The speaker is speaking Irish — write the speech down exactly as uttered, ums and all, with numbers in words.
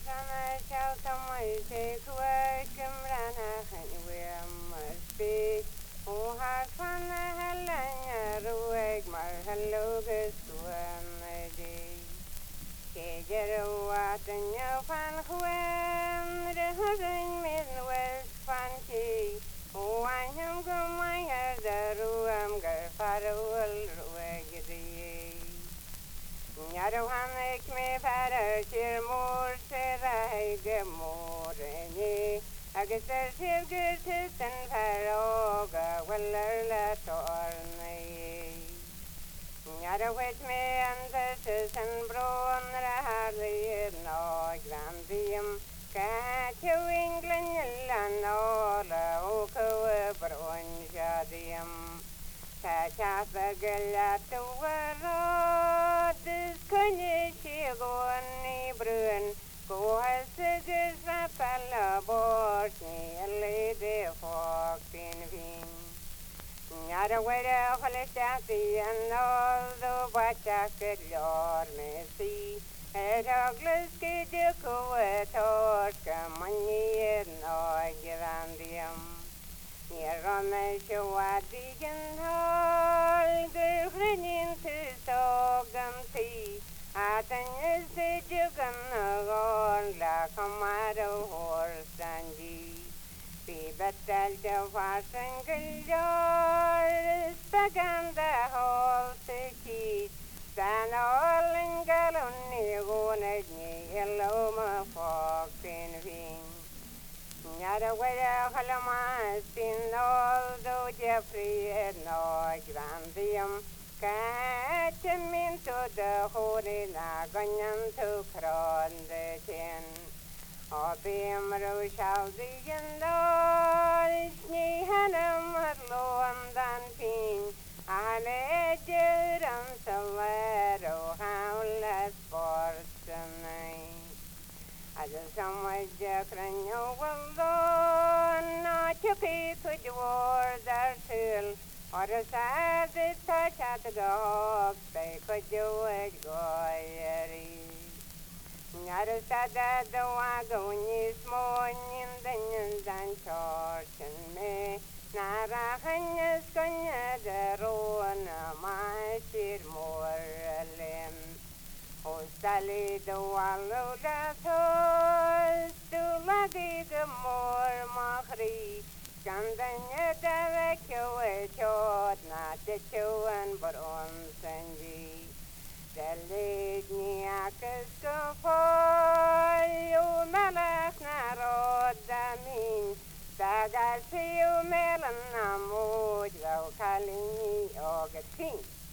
Sana şaltamay sekwe kimrana khanwe masti o harfana halanya ruweg mar hallo geswan di ke jerwa tanya fan khwen de hazin min wes fanti o ayam gumay daruam gar farwal ruweg di Yarohan ek me fader til mor serai gemoreni Agesar til gurtusen faroga weller la tornei Yarohet me antertusen bron raharli no grandium Kachu inglen lan ola okoe bron jadium Kachasa gelatu warod Kunye shigoni brun Kohasigus rapala bortni Alle de foktin vin Nyara wera holestati And all the bachakid lor mesi Eroglis kiduku etorska Manyi no girandium Nirone shwadigen hol Gurhrin tu soganti Atan is the jugan gon La kamaro horsanji Fi betal de farsen guljor Spaganda hol siki San all in galonni gonadni Eloma foktin ving Nyara wera halamas in all do Jeffrey and no grandium catch him into the holy naganyan to crown the chin of him shall the and ni hanam low and dan pin I let you run somewhere how less for tonight As a summer jackran you will go not you keep with your that hill or a sad touch at the dog they could do it go Not a sad that the wagon is more in the than church and me not a hanyas conya the ruin my seed more limb O Sally the wallow that horse to lagi the more mahri Chandanya davekyo e chot not the chuan but on sanji The lead ni akas go for you malak narod damin Sagal si you melan namud go kalini o gatin